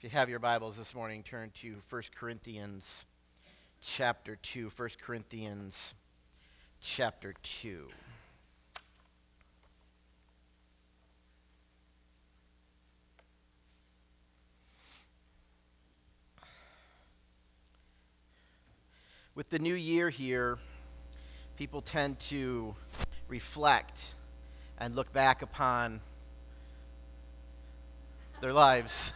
you have your Bibles this morning, turn to 1 Corinthians chapter 2. 1 Corinthians chapter 2. With the new year here, people tend to reflect and look back upon their lives.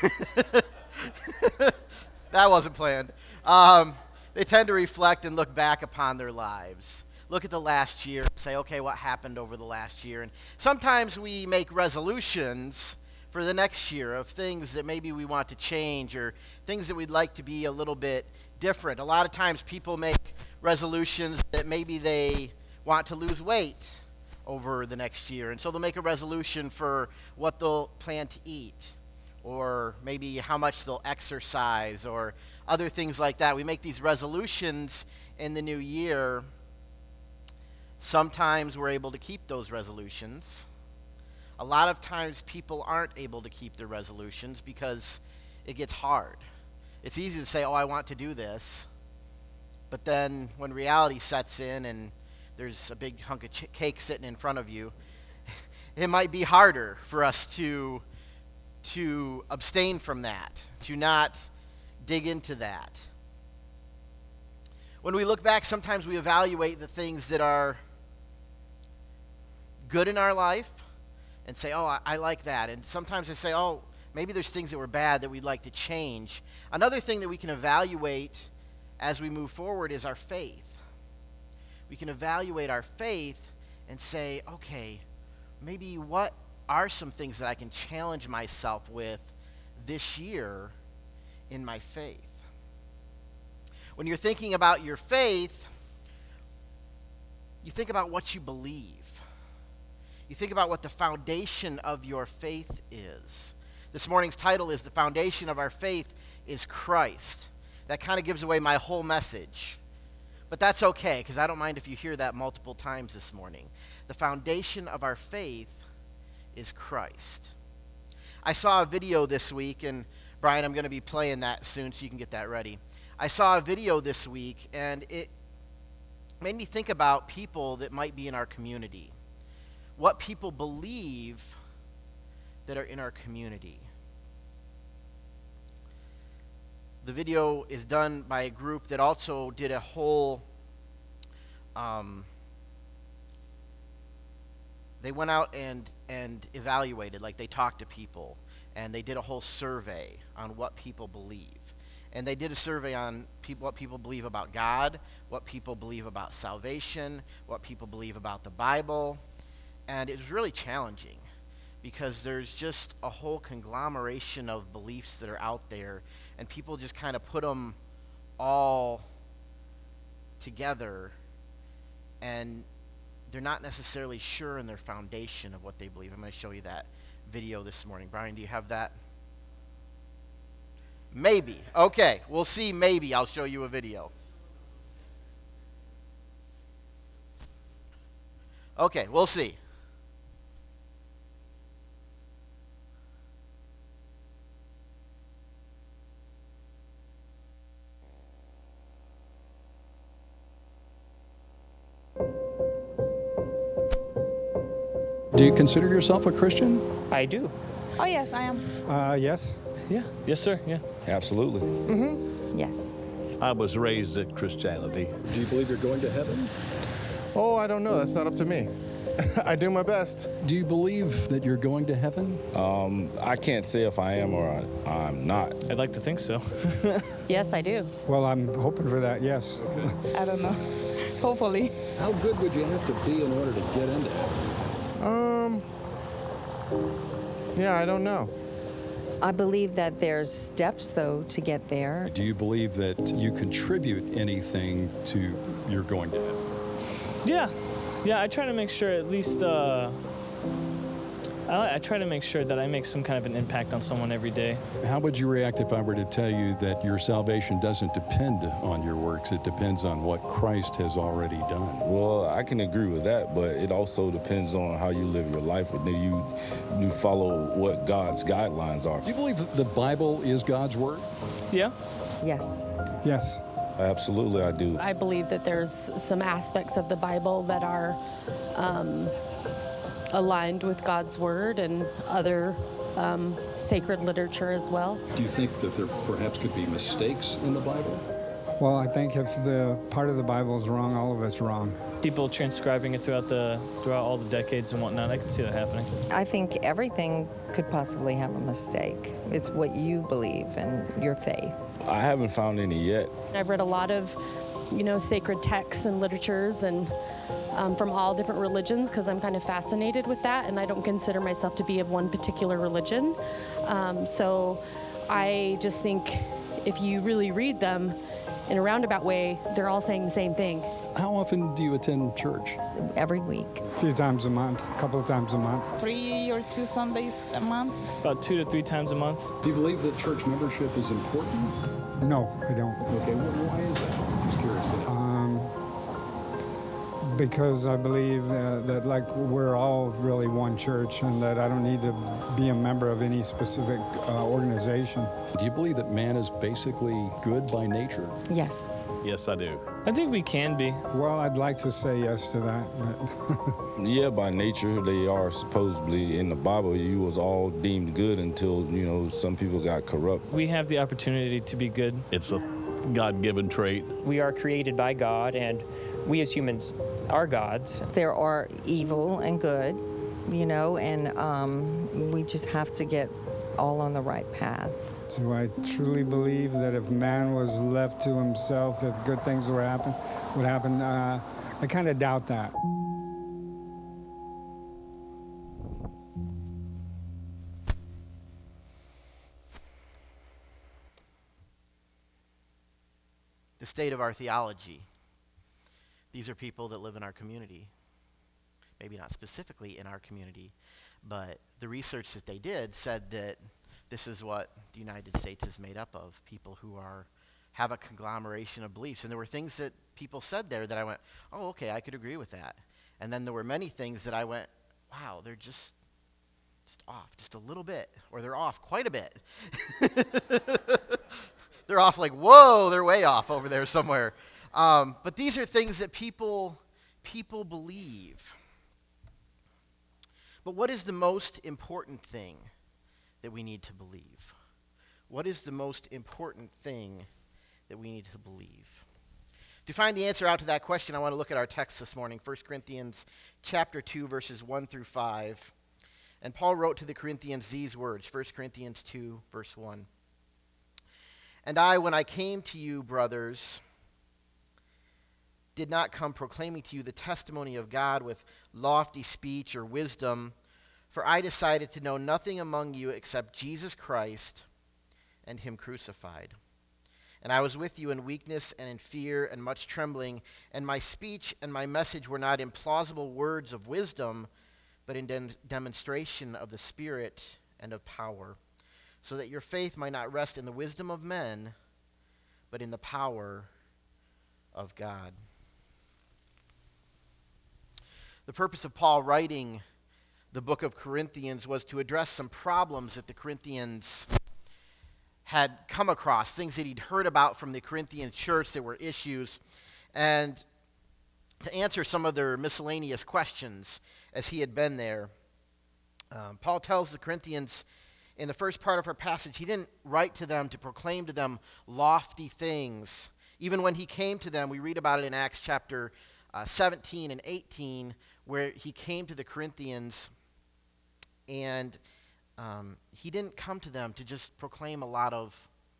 That wasn't planned. They tend to reflect and look back upon their lives. Look at the last year and say, okay, what happened over the last year? And sometimes we make resolutions for the next year of things that maybe we want to change or things that we'd like to be a little bit different. A lot of times people make resolutions that maybe they want to lose weight over the next year. And so they'll make a resolution for what they'll plan to eat, or maybe how much they'll exercise, or other things like that. We make these resolutions in the new year. Sometimes we're able to keep those resolutions. A lot of times people aren't able to keep their resolutions because it gets hard. It's easy to say, oh, I want to do this. But then when reality sets in and there's a big hunk of cake sitting in front of you, it might be harder for us to abstain from that, to not dig into that. When we look back, sometimes we evaluate the things that are good in our life and say, oh, I like that. And sometimes I say, oh, maybe there's things that were bad that we'd like to change. Another thing that we can evaluate as we move forward is our faith. We can evaluate our faith and say, okay, maybe what are some things that I can challenge myself with this year in my faith? When you're thinking about your faith, you think about what you believe. You think about what the foundation of your faith is. This morning's title is The Foundation of Our Faith is Christ. That kind of gives away my whole message. But that's okay, because I don't mind if you hear that multiple times this morning. The foundation of our faith is Christ. I saw a video this week, and Brian, I'm going to be playing that soon so you can get that ready. I saw a video this week, and it made me think about people that might be in our community. What people believe that are in our community. The video is done by a group that also did a whole, they went out and evaluated, like they talked to people, and they did a whole survey on what people believe. And they did a survey on what people believe about God, what people believe about salvation, what people believe about the Bible. And it was really challenging because there's just a whole conglomeration of beliefs that are out there, and people just kind of put them all together, and they're not necessarily sure in their foundation of what they believe. I'm going to show you that video this morning. Brian, do you have that? Maybe. Okay, we'll see. Maybe I'll show you a video. Okay, we'll see. Do you consider yourself a Christian? I do. Oh, yes, I am. Yes. Yeah. Yes, sir. Yeah. Absolutely. Yes. I was raised in Christianity. Do you believe you're going to heaven? Oh, I don't know. That's not up to me. I do my best. Do you believe that you're going to heaven? I can't say if I am or I'm not. I'd like to think so. Yes, I do. Well, I'm hoping for that, yes. I don't know. Hopefully. How good would you have to be in order to get into heaven? Yeah, I don't know. I believe that there's steps, though, to get there. Do you believe that you contribute anything to your going to heaven? Yeah. Yeah, I try to make sure at least I I try to make sure that I make some kind of an impact on someone every day. How would you react if I were to tell you that your salvation doesn't depend on your works? It depends on what Christ has already done. Well, I can agree with that, but it also depends on how you live your life. Do you follow what God's guidelines are? Do you believe that the Bible is God's word? Yeah. Yes. Yes. Absolutely, I do. I believe that there's some aspects of the Bible that are aligned with God's Word and other sacred literature as well. Do you think that there perhaps could be mistakes in the Bible? Well, I think if the part of the Bible is wrong, all of it's wrong. People transcribing it throughout all the decades and whatnot. I can see that happening. I think everything could possibly have a mistake. It's what you believe and your faith. I haven't found any yet. I've read a lot of, sacred texts and literatures and from all different religions because I'm kind of fascinated with that, and I don't consider myself to be of one particular religion. So I just think if you really read them in a roundabout way, they're all saying the same thing. How often do you attend church? Every week. A few times a month, a couple of times a month. 3 or 2 Sundays a month. About 2 to 3 times a month. Do you believe that church membership is important? No, I don't. Okay, why is that? I'm just curious. Because I believe that we're all really one church and that I don't need to be a member of any specific organization. Do you believe that man is basically good by nature? Yes. Yes, I do. I think we can be. Well, I'd like to say yes to that, but Yeah, by nature, they are supposedly in the Bible. You was all deemed good until, some people got corrupt. We have the opportunity to be good. It's a God-given trait. We are created by God, and we as humans are gods. There are evil and good, and we just have to get all on the right path. do I truly believe that if man was left to himself, that good things would happen? I kind of doubt that. The state of our theology. These are people that live in our community. Maybe not specifically in our community, but the research that they did said that this is what the United States is made up of, people who have a conglomeration of beliefs. And there were things that people said there that I went, oh, okay, I could agree with that. And then there were many things that I went, wow, they're just off just a little bit, or they're off quite a bit. They're off like, whoa, they're way off over there somewhere. But these are things that people believe. But what is the most important thing that we need to believe? What is the most important thing that we need to believe? To find the answer out to that question, I want to look at our text this morning, 1 Corinthians chapter 2, verses 1 through 5. And Paul wrote to the Corinthians these words, 1 Corinthians 2, verse 1. And I, when I came to you, brothers, did not come proclaiming to you the testimony of God with lofty speech or wisdom, for I decided to know nothing among you except Jesus Christ and him crucified. And I was with you in weakness and in fear and much trembling, and my speech and my message were not in plausible words of wisdom, but in demonstration of the Spirit and of power, so that your faith might not rest in the wisdom of men, but in the power of God. The purpose of Paul writing the book of Corinthians was to address some problems that the Corinthians had come across, things that he'd heard about from the Corinthian church that were issues, and to answer some of their miscellaneous questions as he had been there. Paul tells the Corinthians in the first part of our passage, he didn't write to them to proclaim to them lofty things. Even when he came to them, we read about it in Acts chapter 17 and 18, where he came to the Corinthians, and he didn't come to them to just proclaim all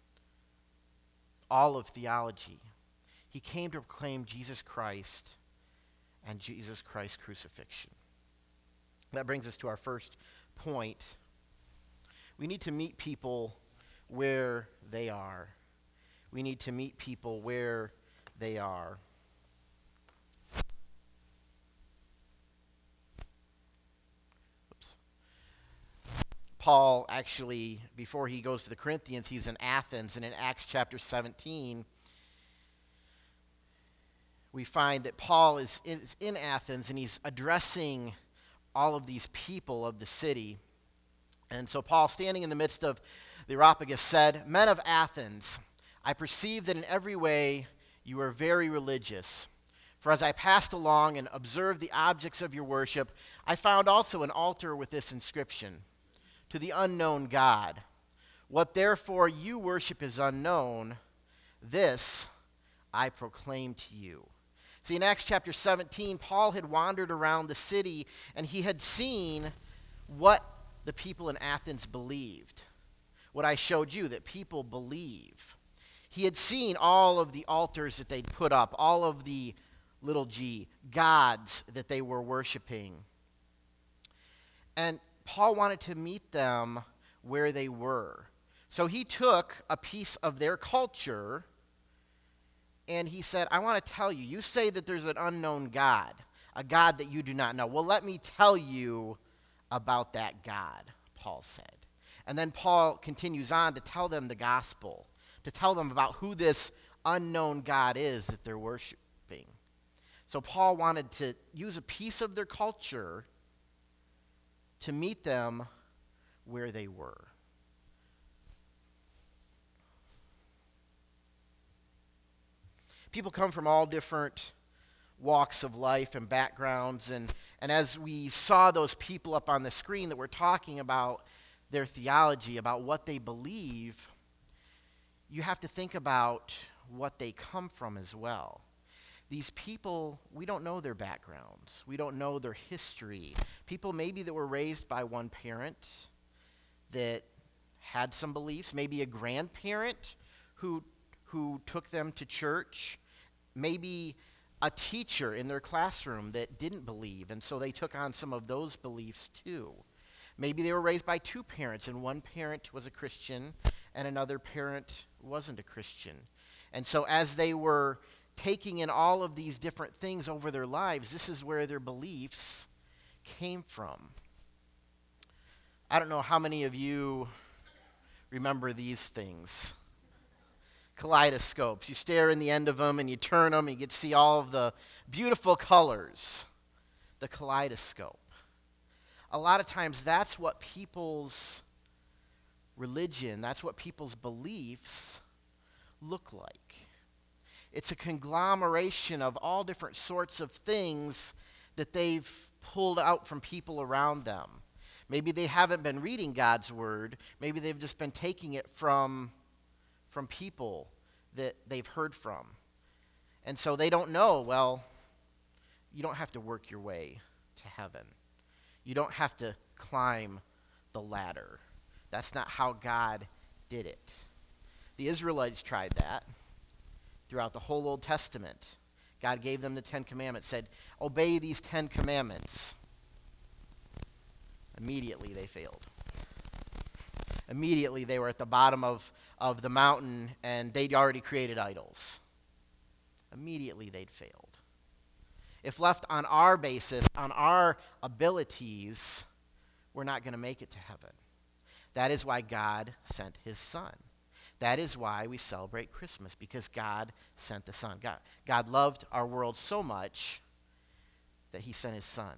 of theology. He came to proclaim Jesus Christ and Jesus Christ's crucifixion. That brings us to our first point. We need to meet people where they are. We need to meet people where they are. Paul actually, before he goes to the Corinthians, he's in Athens, and in Acts chapter 17, we find that Paul is in Athens, and he's addressing all of these people of the city. And so Paul, standing in the midst of the Areopagus, said, "Men of Athens, I perceive that in every way you are very religious. For as I passed along and observed the objects of your worship, I found also an altar with this inscription, 'To the unknown God.' What therefore you worship is unknown, this I proclaim to you." See, in Acts chapter 17, Paul had wandered around the city, and he had seen what the people in Athens believed. What I showed you, that people believe. He had seen all of the altars that they'd put up, all of the little g, gods that they were worshiping. And Paul wanted to meet them where they were. So he took a piece of their culture and he said, "I want to tell you, you say that there's an unknown God, a God that you do not know. Well, let me tell you about that God," Paul said. And then Paul continues on to tell them the gospel, to tell them about who this unknown God is that they're worshiping. So Paul wanted to use a piece of their culture to meet them where they were. People come from all different walks of life and backgrounds, and as we saw those people up on the screen that were talking about their theology, about what they believe, you have to think about what they come from as well. These people, we don't know their backgrounds. We don't know their history. People maybe that were raised by one parent that had some beliefs, maybe a grandparent who took them to church, maybe a teacher in their classroom that didn't believe, and so they took on some of those beliefs too. Maybe they were raised by two parents, and one parent was a Christian and another parent wasn't a Christian. And so as they were taking in all of these different things over their lives, this is where their beliefs came from. I don't know how many of you remember these things. Kaleidoscopes. You stare in the end of them and you turn them and you get to see all of the beautiful colors. The kaleidoscope. A lot of times that's what people's religion, that's what people's beliefs look like. It's a conglomeration of all different sorts of things that they've pulled out from people around them. Maybe they haven't been reading God's word. Maybe they've just been taking it from people that they've heard from. And so they don't know, well, you don't have to work your way to heaven. You don't have to climb the ladder. That's not how God did it. The Israelites tried that throughout the whole Old Testament. God gave them the 10 Commandments, said, obey these 10 Commandments. Immediately they failed. Immediately they were at the bottom of the mountain and they'd already created idols. Immediately they'd failed. If left on our basis, on our abilities, we're not going to make it to heaven. That is why God sent his Son. That is why we celebrate Christmas, because God sent the Son. God loved our world so much that he sent his Son.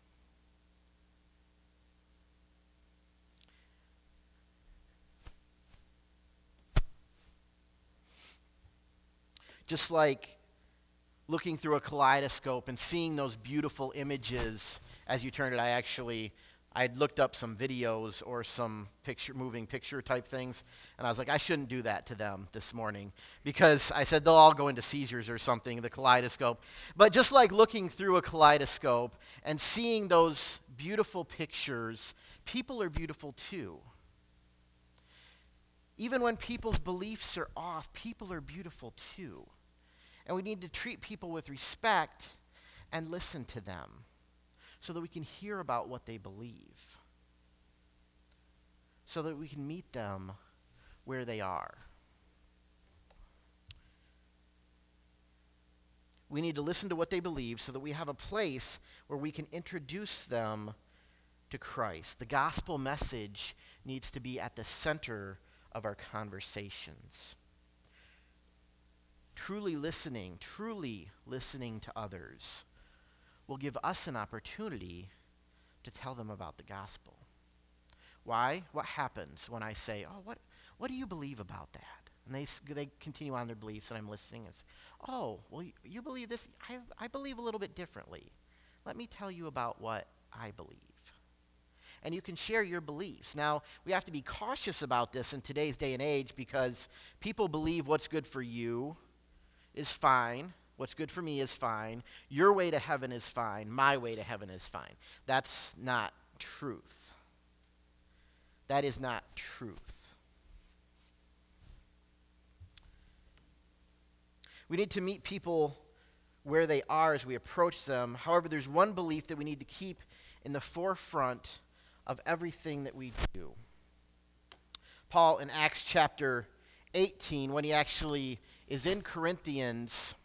Just like looking through a kaleidoscope and seeing those beautiful images as you turn it, I'd looked up some videos or some moving picture type things, and I was like, I shouldn't do that to them this morning, because I said they'll all go into seizures or something, the kaleidoscope. But just like looking through a kaleidoscope and seeing those beautiful pictures, people are beautiful too. Even when people's beliefs are off, people are beautiful too. And we need to treat people with respect and listen to them so that we can hear about what they believe, so that we can meet them where they are. We need to listen to what they believe so that we have a place where we can introduce them to Christ. The gospel message needs to be at the center of our conversations. Truly listening to others will give us an opportunity to tell them about the gospel. Why? What happens when I say, oh, what do you believe about that? And they continue on their beliefs, and I'm listening and say, oh, well, you believe this? I believe a little bit differently. Let me tell you about what I believe. And you can share your beliefs. Now, we have to be cautious about this in today's day and age because people believe what's good for you is fine. What's good for me is fine. Your way to heaven is fine. My way to heaven is fine. That's not truth. That is not truth. We need to meet people where they are as we approach them. However, there's one belief that we need to keep in the forefront of everything that we do. Paul, in Acts chapter 18, when he actually is in Corinthians,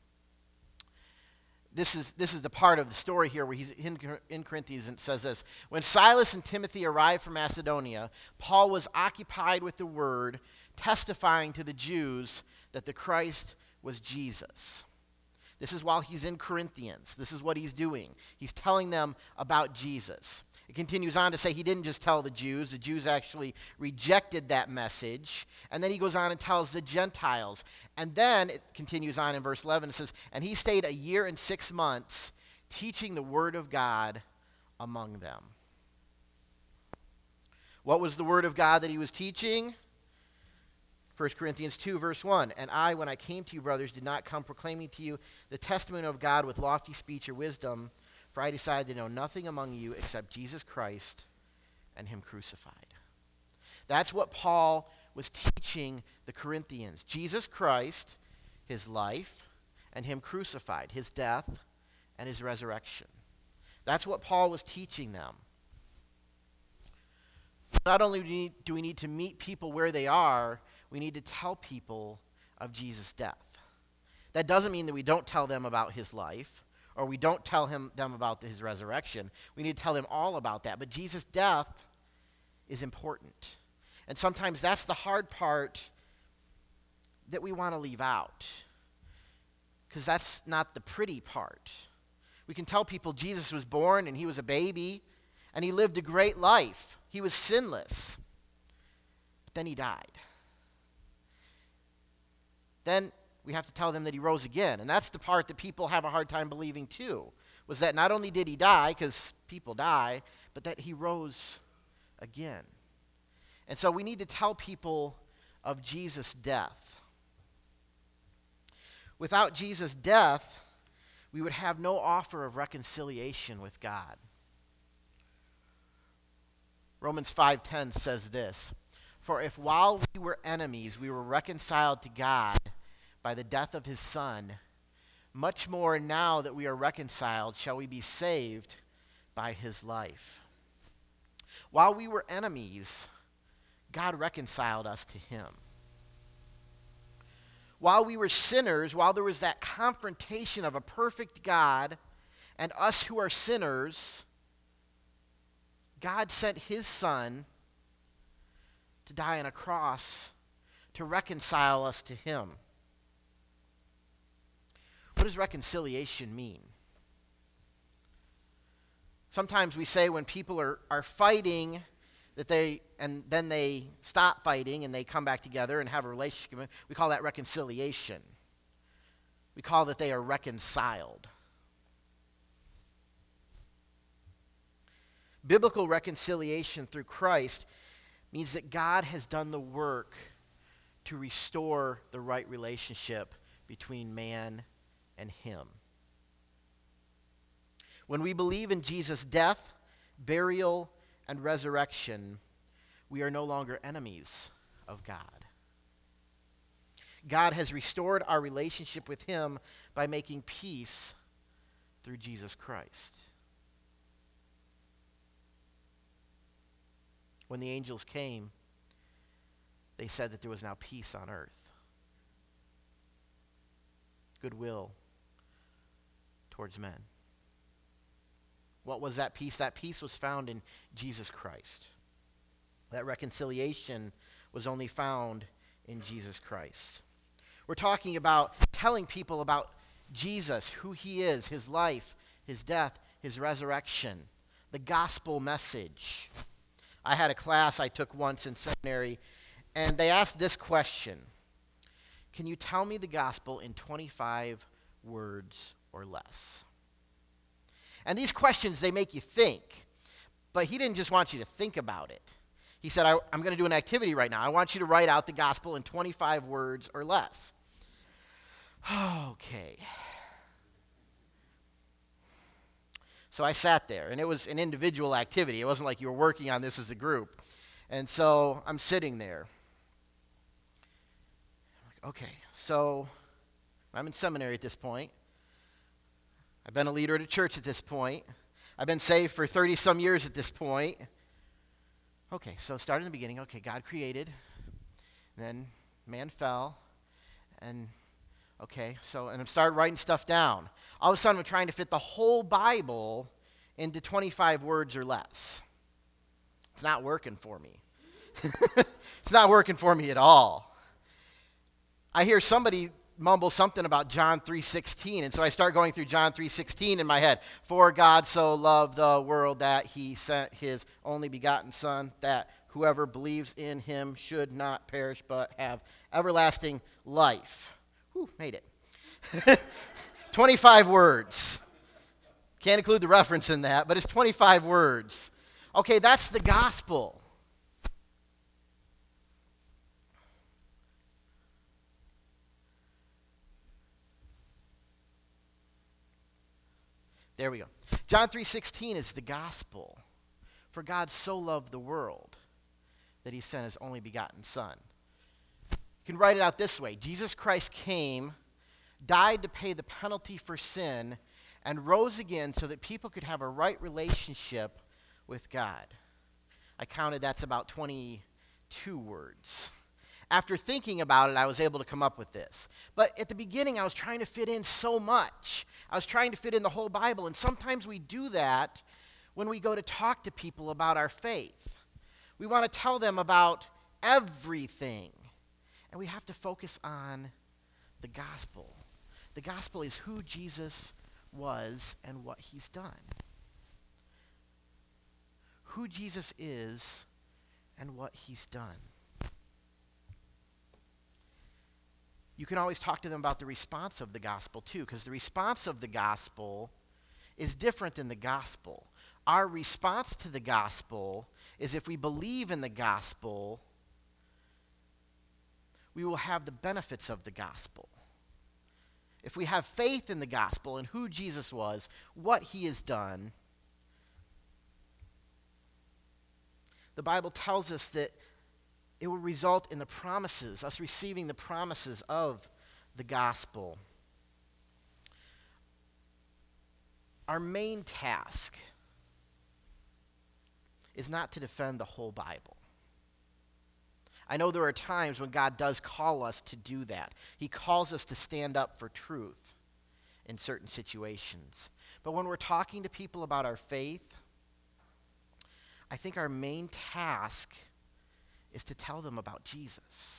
this is the part of the story here where he's in Corinthians, and it says this: when Silas and Timothy arrived from Macedonia, Paul was occupied with the word, testifying to the Jews that the Christ was Jesus. This is while he's in Corinthians. This is what he's doing. He's telling them about Jesus. It continues on to say he didn't just tell the Jews. The Jews actually rejected that message. And then he goes on and tells the Gentiles. And then it continues on in verse 11. It says, and he stayed 1 year and 6 months teaching the word of God among them. What was the word of God that he was teaching? 1 Corinthians 2, verse 1, and I, when I came to you, brothers, did not come proclaiming to you the testimony of God with lofty speech or wisdom, for I decided to know nothing among you except Jesus Christ and him crucified. That's what Paul was teaching the Corinthians. Jesus Christ, his life, and him crucified, his death and his resurrection. That's what Paul was teaching them. Not only do we need to meet people where they are, we need to tell people of Jesus' death. That doesn't mean that we don't tell them about his life, or we don't tell them about his resurrection. We need to tell them all about that. But Jesus' death is important. And sometimes that's the hard part that we want to leave out, because that's not the pretty part. We can tell people Jesus was born and he was a baby, and he lived a great life. He was sinless. But then he died. Then we have to tell them that he rose again. And that's the part that people have a hard time believing too, was that not only did he die, because people die, but that he rose again. And so we need to tell people of Jesus' death. Without Jesus' death, we would have no offer of reconciliation with God. Romans 5:10 says this, for if while we were enemies, we were reconciled to God by the death of his Son, much more now that we are reconciled shall we be saved by his life. While we were enemies, God reconciled us to him. While we were sinners, while there was that confrontation of a perfect God and us who are sinners, God sent his Son to die on a cross to reconcile us to him. What does reconciliation mean? Sometimes we say when people are fighting that then they stop fighting and they come back together and have a relationship. We call that reconciliation. We call that they are reconciled. Biblical reconciliation through Christ means that God has done the work to restore the right relationship between man and him. When we believe in Jesus' death, burial, and resurrection, we are no longer enemies of God. God has restored our relationship with him by making peace through Jesus Christ. When the angels came, they said that there was now peace on earth. Goodwill towards men. What was that peace? That peace was found in Jesus Christ. That reconciliation was only found in Jesus Christ. We're talking about telling people about Jesus, who he is, his life, his death, his resurrection, the gospel message. I had a class I took once in seminary, and they asked this question: can you tell me the gospel in 25 words or less? And these questions, they make you think. But he didn't just want you to think about it. He said, I'm going to do an activity right now. I want you to write out the gospel in 25 words or less. Okay. So I sat there, and it was an individual activity. It wasn't like you were working on this as a group. And so I'm sitting there. Okay, so I'm in seminary at this point. I've been a leader at a church at this point. I've been saved for 30-some years at this point. Okay, so start in the beginning. Okay, God created, then man fell, and okay, so, and I started writing stuff down. All of a sudden, I'm trying to fit the whole Bible into 25 words or less. It's not working for me. It's not working for me at all. I hear somebody mumble something about John 3:16, and so I start going through John 3:16 in my head. For God so loved the world that he sent his only begotten Son, that whoever believes in him should not perish but have everlasting life. Whew, made it. 25 words. Can't include the reference in that, but it's 25 words. Okay, that's the gospel. There we go. John 3:16 is the gospel. For God so loved the world that he sent his only begotten Son. You can write it out this way. Jesus Christ came, died to pay the penalty for sin, and rose again so that people could have a right relationship with God. I counted that's about 22 words. After thinking about it, I was able to come up with this. But at the beginning, I was trying to fit in so much. I was trying to fit in the whole Bible, and sometimes we do that when we go to talk to people about our faith. We want to tell them about everything, and we have to focus on the gospel. The gospel is who Jesus was and what he's done. Who Jesus is and what he's done. You can always talk to them about the response of the gospel too, because the response of the gospel is different than the gospel. Our response to the gospel is if we believe in the gospel, we will have the benefits of the gospel. If we have faith in the gospel and who Jesus was, what he has done, the Bible tells us that it will result in the promises, us receiving the promises of the gospel. Our main task is not to defend the whole Bible. I know there are times when God does call us to do that. He calls us to stand up for truth in certain situations. But when we're talking to people about our faith, I think our main task is to tell them about Jesus.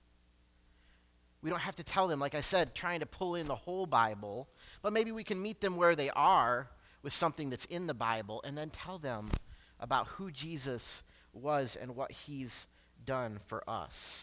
We don't have to tell them, like I said, trying to pull in the whole Bible, but maybe we can meet them where they are with something that's in the Bible and then tell them about who Jesus was and what he's done for us.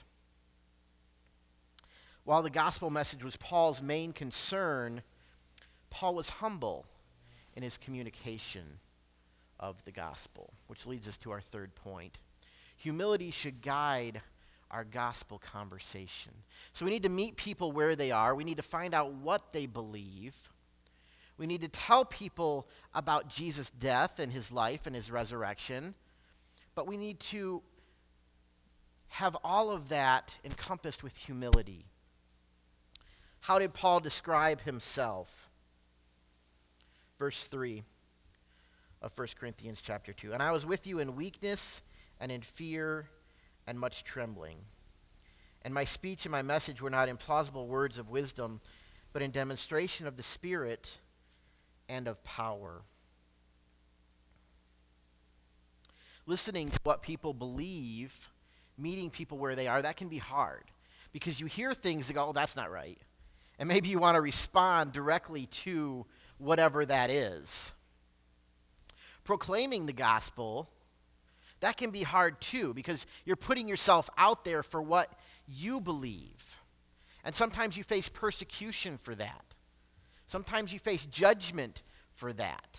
While the gospel message was Paul's main concern, Paul was humble in his communication of the gospel, which leads us to our third point. Humility should guide our gospel conversation. So we need to meet people where they are. We need to find out what they believe. We need to tell people about Jesus' death and his life and his resurrection. But we need to have all of that encompassed with humility. How did Paul describe himself? Verse 3 of 1 Corinthians chapter 2. And I was with you in weakness and in fear and much trembling. And my speech and my message were not in plausible words of wisdom, but in demonstration of the Spirit and of power. listening to what people believe, meeting people where they are, that can be hard. Because you hear things that go, oh, that's not right. And maybe you want to respond directly to whatever that is. Proclaiming the gospel, that can be hard too, because you're putting yourself out there for what you believe. And sometimes you face persecution for that. Sometimes you face judgment for that.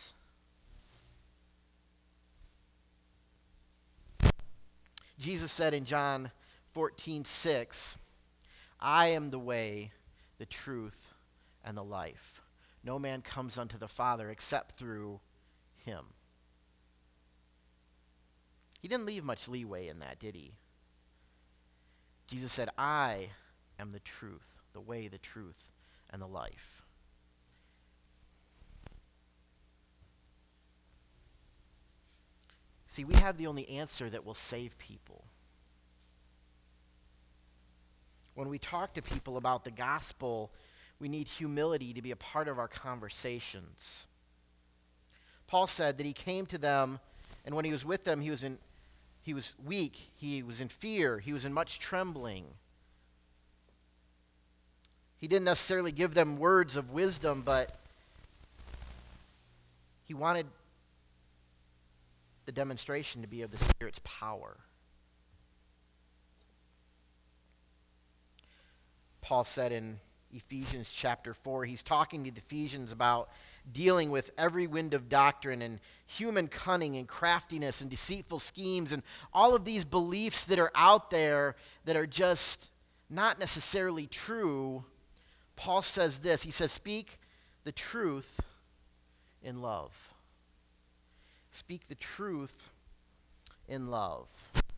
Jesus said in John 14:6, I am the way, the truth, and the life. No man comes unto the Father except through him. He didn't leave much leeway in that, did he? Jesus said, I am the truth, the way, the truth, and the life. See, we have the only answer that will save people. When we talk to people about the gospel, we need humility to be a part of our conversations. Paul said that he came to them, and when he was with them, he was weak, he was in fear, he was in much trembling. He didn't necessarily give them words of wisdom, but he wanted the demonstration to be of the Spirit's power. Paul said in Ephesians chapter 4, he's talking to the Ephesians about dealing with every wind of doctrine and human cunning and craftiness and deceitful schemes and all of these beliefs that are out there that are just not necessarily true. Paul says this, he says, speak the truth in love. Speak the truth in love.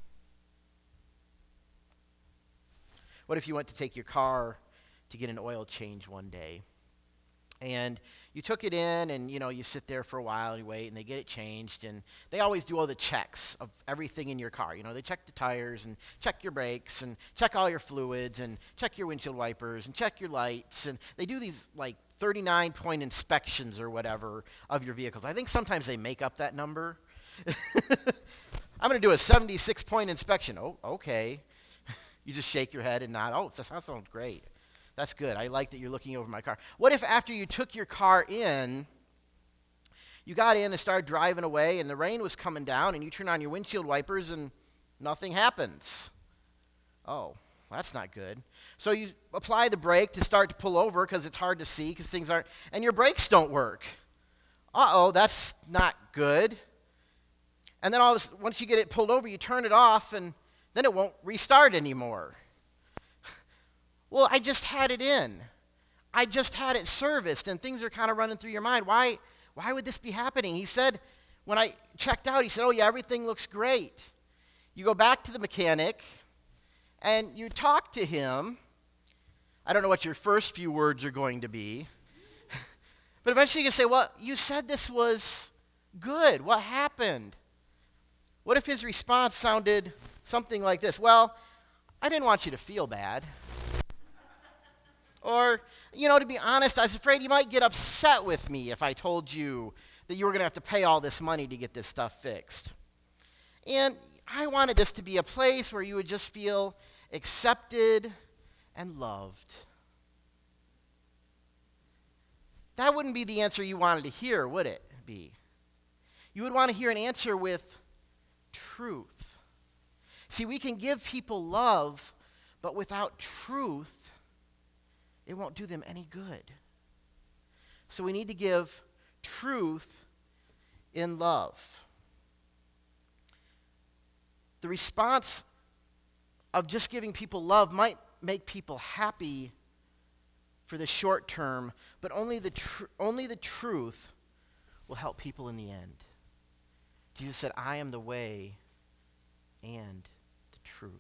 What if you went to take your car to get an oil change one day, and you took it in, and you sit there for a while, and you wait, and they get it changed, and they always do all the checks of everything in your car. They check the tires, and check your brakes, and check all your fluids, and check your windshield wipers, and check your lights, and they do these 39-point inspections or whatever of your vehicles. I think sometimes they make up that number. I'm going to do a 76-point inspection. Oh, okay. You just shake your head and nod. Oh, that sounds great. That's good. I like that you're looking over my car. What if after you took your car in, you got in and started driving away, and the rain was coming down, and you turn on your windshield wipers, and nothing happens? Oh, that's not good. So you apply the brake to start to pull over because it's hard to see because things aren't, and your brakes don't work. Uh-oh, that's not good. And then once you get it pulled over, you turn it off, and then it won't restart anymore. Well, I just had it in. I just had it serviced, and things are kind of running through your mind. Why would this be happening? He said, when I checked out, he said, oh yeah, everything looks great. You go back to the mechanic, and you talk to him. I don't know what your first few words are going to be. But eventually you can say, well, you said this was good. What happened? What if his response sounded something like this? Well, I didn't want you to feel bad. Or, to be honest, I was afraid you might get upset with me if I told you that you were going to have to pay all this money to get this stuff fixed. And I wanted this to be a place where you would just feel accepted and loved. That wouldn't be the answer you wanted to hear, would it be? You would want to hear an answer with truth. See, we can give people love, but without truth, it won't do them any good. So we need to give truth in love. The response of just giving people love might make people happy for the short term, but only the truth will help people in the end. Jesus said, I am the way and the truth.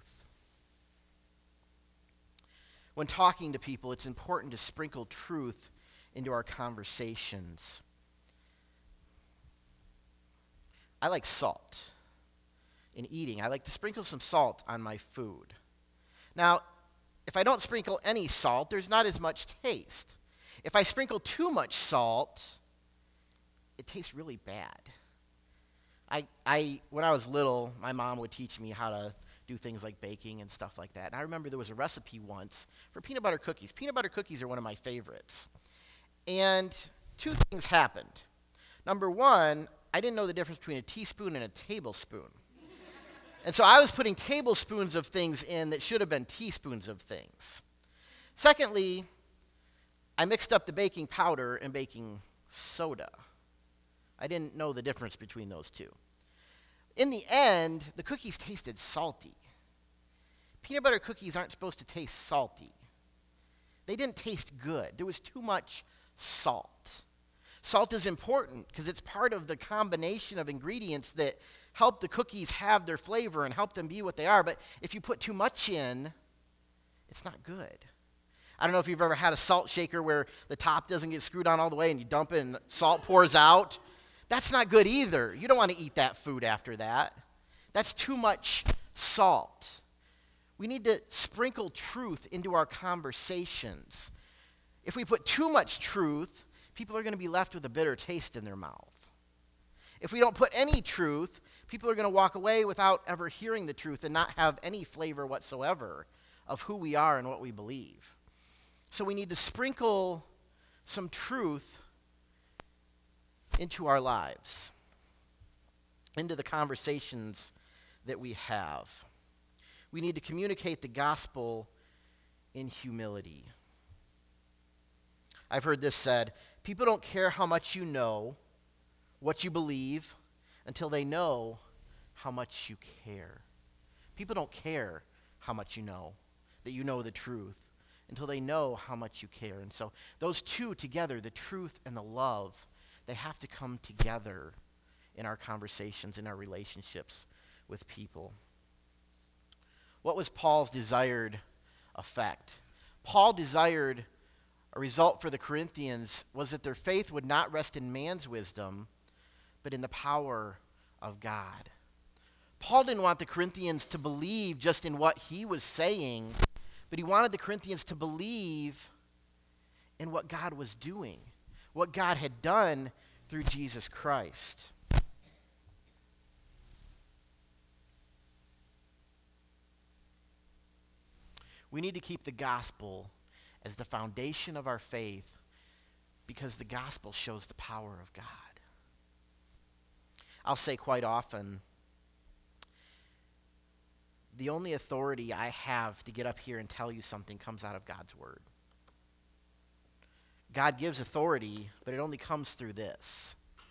When talking to people, it's important to sprinkle truth into our conversations. I like salt. In eating, I like to sprinkle some salt on my food. Now, if I don't sprinkle any salt, there's not as much taste. If I sprinkle too much salt, it tastes really bad. When I was little, my mom would teach me how to do things like baking and stuff like that. And I remember there was a recipe once for peanut butter cookies. Peanut butter cookies are one of my favorites. And two things happened. Number one, I didn't know the difference between a teaspoon and a tablespoon. And so I was putting tablespoons of things in that should have been teaspoons of things. Secondly, I mixed up the baking powder and baking soda. I didn't know the difference between those two. In the end, the cookies tasted salty. Peanut butter cookies aren't supposed to taste salty. They didn't taste good. There was too much salt. Salt is important because it's part of the combination of ingredients that help the cookies have their flavor and help them be what they are. But if you put too much in, it's not good. I don't know if you've ever had a salt shaker where the top doesn't get screwed on all the way and you dump it and salt pours out. That's not good either. You don't want to eat that food after that. That's too much salt. We need to sprinkle truth into our conversations. If we put too much truth, people are going to be left with a bitter taste in their mouth. If we don't put any truth, people are going to walk away without ever hearing the truth and not have any flavor whatsoever of who we are and what we believe. So we need to sprinkle some truth into our lives, into the conversations that we have. We need to communicate the gospel in humility. I've heard this said, people don't care how much you know, what you believe, until they know how much you care. People don't care how much you know, that you know the truth, until they know how much you care. And so those two together, the truth and the love, they have to come together in our conversations, in our relationships with people. What was Paul's desired effect? Paul desired a result for the Corinthians was that their faith would not rest in man's wisdom, but in the power of God. Paul didn't want the Corinthians to believe just in what he was saying, but he wanted the Corinthians to believe in what God was doing, what God had done through Jesus Christ. We need to keep the gospel as the foundation of our faith because the gospel shows the power of God. I'll say quite often, the only authority I have to get up here and tell you something comes out of God's word. God gives authority, but it only comes through this.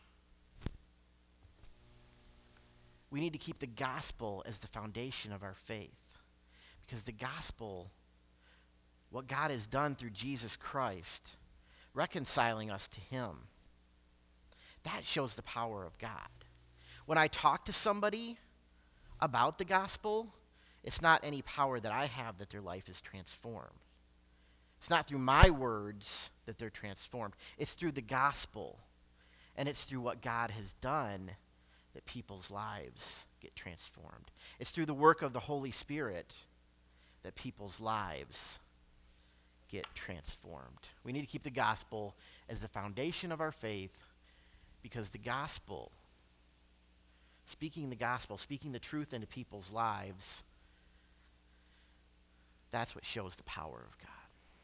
We need to keep the gospel as the foundation of our faith. Because the gospel, what God has done through Jesus Christ, reconciling us to him, that shows the power of God. When I talk to somebody about the gospel, it's not any power that I have that their life is transformed. It's not through my words that they're transformed. It's through the gospel, and it's through what God has done that people's lives get transformed. It's through the work of the Holy Spirit that people's lives get transformed. We need to keep the gospel as the foundation of our faith because the gospel, speaking the truth into people's lives, that's what shows the power of God.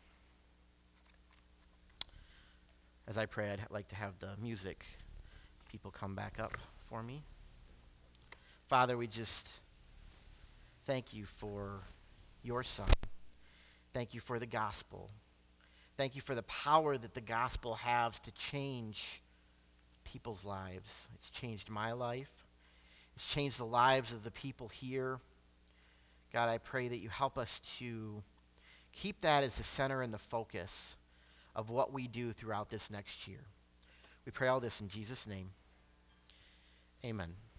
As I pray, I'd like to have the music people come back up for me. Father, we just thank you for your Son. Thank you for the gospel. Thank you for the power that the gospel has to change people's lives. It's changed my life. It's changed the lives of the people here. God, I pray that you help us to keep that as the center and the focus of what we do throughout this next year. We pray all this in Jesus' name. Amen.